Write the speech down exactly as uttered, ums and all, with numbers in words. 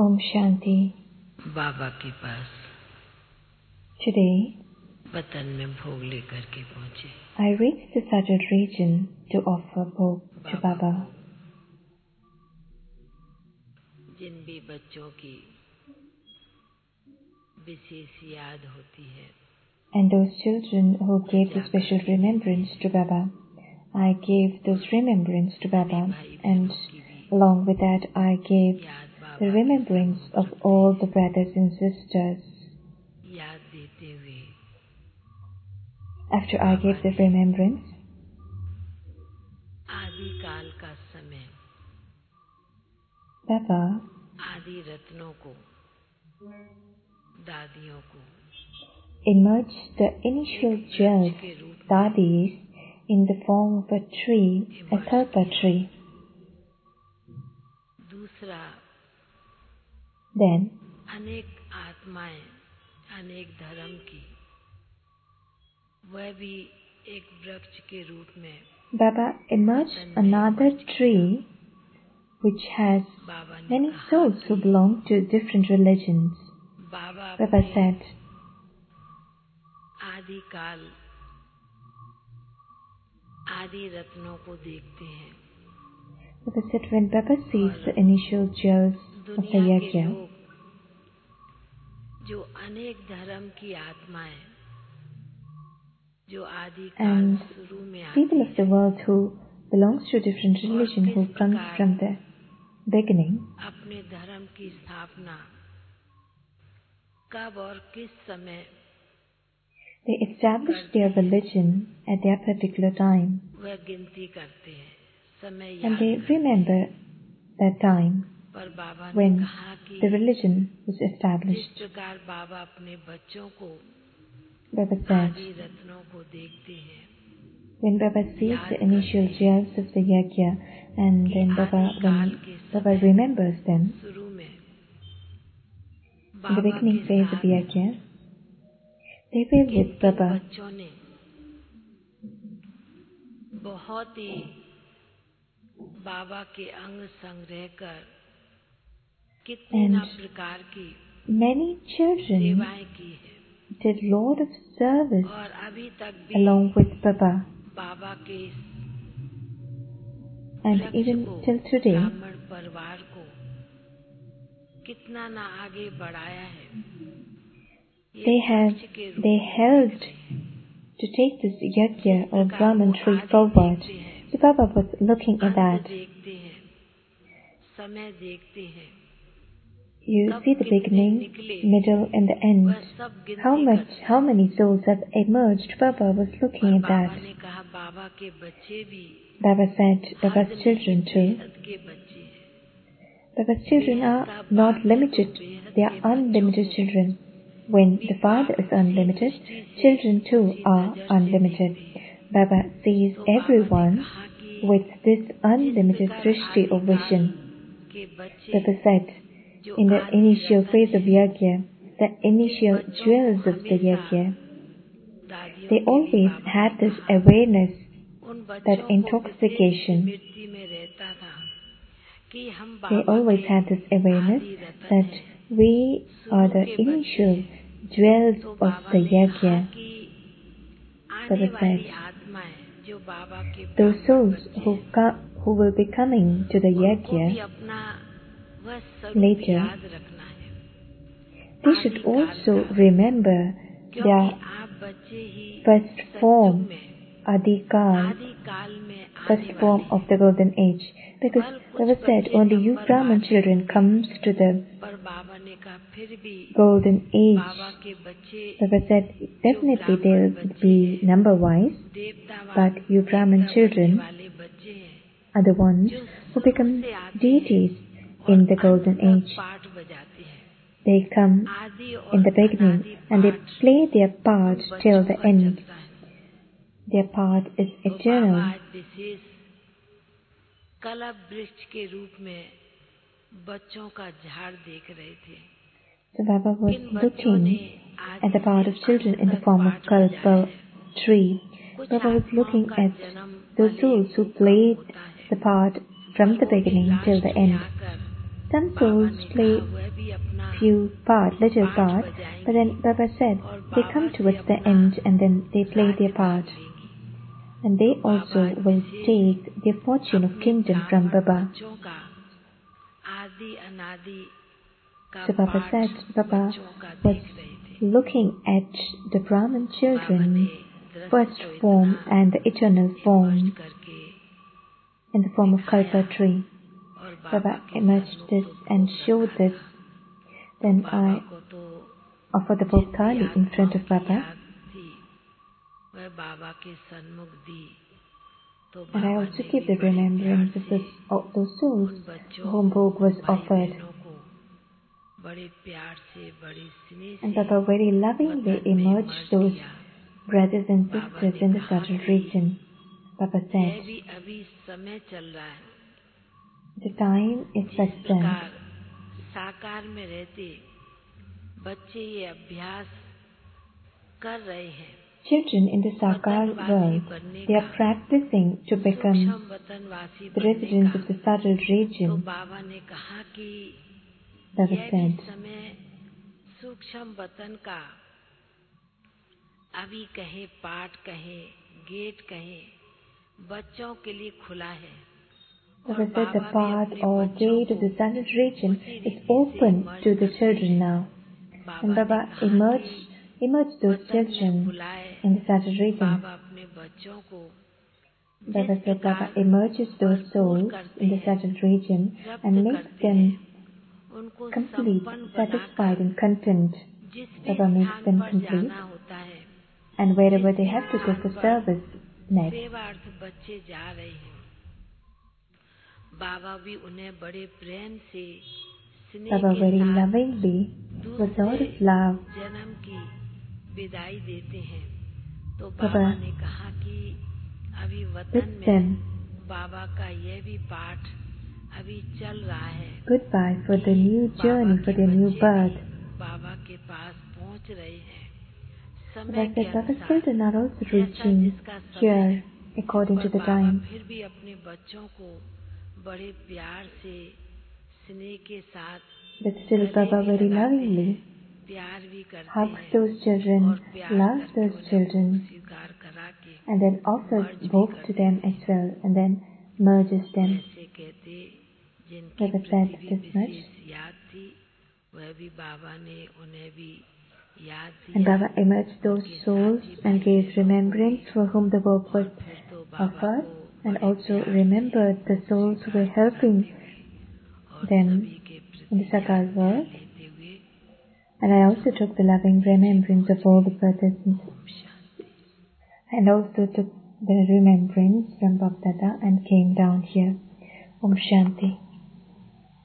Om Shanti. बाबा के पास Today, वतन में भोग लेकर के पहुंचे। I reached the Sajjad region to offer bhog to Baba. जिन भी बच्चों की विशेष याद होती है, And those children who gave the special remembrance to Baba, I gave those remembrance to Baba, and along with that I gave the remembrance of all the brothers and sisters. याद देते हुए After I gave the remembrance, आदि काल का समय Baba आदि रत्नों को, दादियों को emerged the initial jewels, dadis, in the form of a tree, a kalpa tree. दूसरा, Then, अनेक आत्माएं, अनेक धर्म की, वह भी एक वृक्ष के रूप में Baba emerged another tree which has बाबा ने many कहा souls who belong to different religions. Baba Baba अपने said, आदि काल आदि रत्नों को देखते हैं, Baba said, when Baba sees the initial jewels of the दुनिया के yajna, लोग जो अनेक धर्म की आत्माएं जो आदि काल and शुरू में people आती of the world who belongs to different religion, who comes from the beginning, अपने धर्म की स्थापना कब और किस समय they establish their religion at their particular time, वह गिनती करते हैं, समय and याद they करते हैं। remember that time पर बाबा ने when कहा कि the religion was जिस established. प्रकार बाबा अपने बच्चों को Baba said, आदि रत्नों को देखते हैं, when Baba sees the initial jewels of the yajna, and then Baba, when Baba remembers them, शुरू में in the बाबा beginning के phase of साथ yajna, they were किन with किन Baba, बच्चों ने बहुत ही बाबा के अंग संग रहकर कितने And ना प्रकार की many children सेवाएं की है, did lot of service और अभी तक भी along with Baba, बाबा के इस and वृक्ष even को, till today, ब्राह्मण परिवार को कितना ना आगे बढ़ाया है। ये they have, वृक्ष के रूप they में held देख रहे हैं। to take this yajna जिस or प्रकार Brahman वो tree आदि forward. देखते हैं, So Baba was looking at अंत that. देखते हैं, समय देखते हैं, You कब see the कितने beginning, निकले, middle, and the end. वह सब गिनती How much, करते how हैं। many souls have emerged? Baba was looking और at बाबा that. ने कहा बाबा के बच्चे भी Baba said, Baba's हद नहीं, children too. बेहद के बच्चे हैं। Baba's children बेहद are का not बाप है तो limited. बेहद They के are बच्चों unlimited को children. When भी the father बाप is उसी unlimited, दृष्टि से, children too उसी are नजर से unlimited. देखते हैं। Baba sees तो बाबा ने everyone कहा कि with this जिस unlimited प्रकार drishti or आदि vision. काल के बच्चे Baba said, जो in the आदि initial रतन phase of हैं, yajna, the initial बच्चों को jewels of the हमेशा yajna, दादियों they के लिए always बाबा had ने this कहा, awareness, उन that बच्चों को विशेष intoxication. स्मृति में रहता था कि हम They बाबा always के had this awareness आदि रतन that हैं, we are शुरू the के बच्चे initial हैं। jewels तो of बाबा the ने कहा yajna. कि आने Baba वाली said, आत्माएं जो बाबा के those ब्राह्मण souls बच्चे who, हैं, co- who will be coming to the उनको भी yajna अपना वह स्वरूप later, याद रखना है they आदि should काल also का, remember क्योंकि their आप बच्चे ही first सतयुग form, में Adikal, आदि काल में first आने form वाले of the golden age. Because बल कुछ Baba said, बच्चे only you नंबर Brahman बाद children होंगे, comes to the पर बाबा ने कहा फिर भी golden age. बाबा के बच्चे Baba said, definitely they ब्राह्मण will बच्चे be हैं, number wise, देवतावान but you Brahman देवता बनने children वाले बच्चे हैं are the ones जो who शुरू become से आते हैं deities और in the अंत golden तक age. पाठ बजाते हैं। They come आदि in और the beginning अनादि and they पाठ play their उन part till बच्चों the का end. चलता है। Their part is तो बाबा eternal. आज विशेष कलप वृक्ष के रूप में बच्चों का झाड़ देख रहे थे। So Baba was किन बच्चों ने looking आदि at the part से of children अंत in the तक form of पाठ बजाया kalpa है। tree. कुछ Baba was आत्माओं looking का at जन्म those भले souls who भूखम played होता है, the part from पर the वो भी beginning till the लास्ट में end. आकर some बाबा souls ने play कहा वह भी अपना few part, little पाठ part, but बजाएंगी then Baba said और they बाबा come से towards the अपना end and then they play their राज्य part. मांग लेंगी। And they तो also बाबा will जिसे take the fortune of अपने kingdom from ब्राह्मण Baba. बच्चों का आदि अनादि का So Baba पाठ said Baba बच्चों का was देख रहे थे। looking at the Brahmin बाबा ने children, दृश्य first को form इतना and the eternal emerge form करके in the form of दिखाया Kalpa tree. और बाबा Baba के emerged सन्मुख this तो and भोग showed रखा this. था। तो Then बाबा I को तो offered the जिन bhog भी thali in front आत्माओं of की Baba. याद थी वह बाबा के सन्मुख दी। तो And I बाबा also ने keep भी the बड़े प्यार remembrance of से those, of those souls उन बच्चों for whom को bhog was भाई offered. बहनों को बड़े प्यार से बड़ी स्नेह And से Baba very lovingly वतन में emerged मर्ज those किया। brothers and बाबा sisters ने in the कहा subtle कि region. Baba यह said, भी अभी समय चल रहा है। the time is जिस present. प्रकार साकार में रहते बच्चे ये अभ्यास कर रहे हैं Children in the Sakar वतनवासी world, बनने they का, are practicing to become सूक्ष्म वतनवासी the बनने residents का। of the subtle तो region. बाबा ने कहा कि Baba यह भी said, समय सूक्ष्म वतन का, अभी कहे पाठ कहे गेट कहे बच्चों के लिए खुला है। Baba said the path or gate of the subtle region is open to the children now. And Baba emerged, emerged those children in the subtle region. बाबा अपने बच्चों को Baba जिस said Baba प्रकार emerges those भरपूर souls करते in the हैं, subtle region तृप्त and makes करते them हैं, उनको complete, संपन्न satisfied बनाकर and content. जिस भी Baba makes स्थान them पर complete. जाना होता है, And wherever जिस they भी have to go स्थान for पर service next, सेवार्थ बच्चे जा रहे हैं, बाबा भी उन्हें बड़े प्रेम से स्नेह Baba के very साथ lovingly, with a lot दूसरे of love, जन्म की विदाई देते हैं। तो Baba बाबा ने कहा कि अभी वतन bids में them बाबा का यह भी पाठ अभी चल रहा है goodbye for the कि new बाबा journey, for के their new बच्चे birth. भी बाबा के पास पहुंच रहे हैं Baba समय के said Baba's अनुसार, children are also जैसा reaching जिसका समय here है। according पर to the बाबा time. फिर भी अपने बच्चों को बड़े प्यार से स्नेह के साथ But still गले Baba भी very लगाते हैं, lovingly प्यार भी करते hugs हैं those children, और प्यार loves करके those उन्हें children, भोग स्वीकार करा के and then offers मर्ज भी bhog कर to them देते as well, and then merges तो them. ऐसे कहते जिनकी Baba प्रति said भी this much. विशेष याद थी वह भी बाबा ने उन्हें भी याद And दिया Baba emerged those उनके souls साथी and भाई gave बहनों को भी remembrance for whom the work और was फिर तो बाबा offered, को and बड़े also प्यार से remembered the भोग souls who स्वीकार were helping कराते हुए और them सभी के in प्रति the Sakar याद ध्यान world. लेते हुए And I also took the loving remembrance of all the brothers and Om Shanti. and also took the remembrance from Bapdada and came down here. Om Shanti.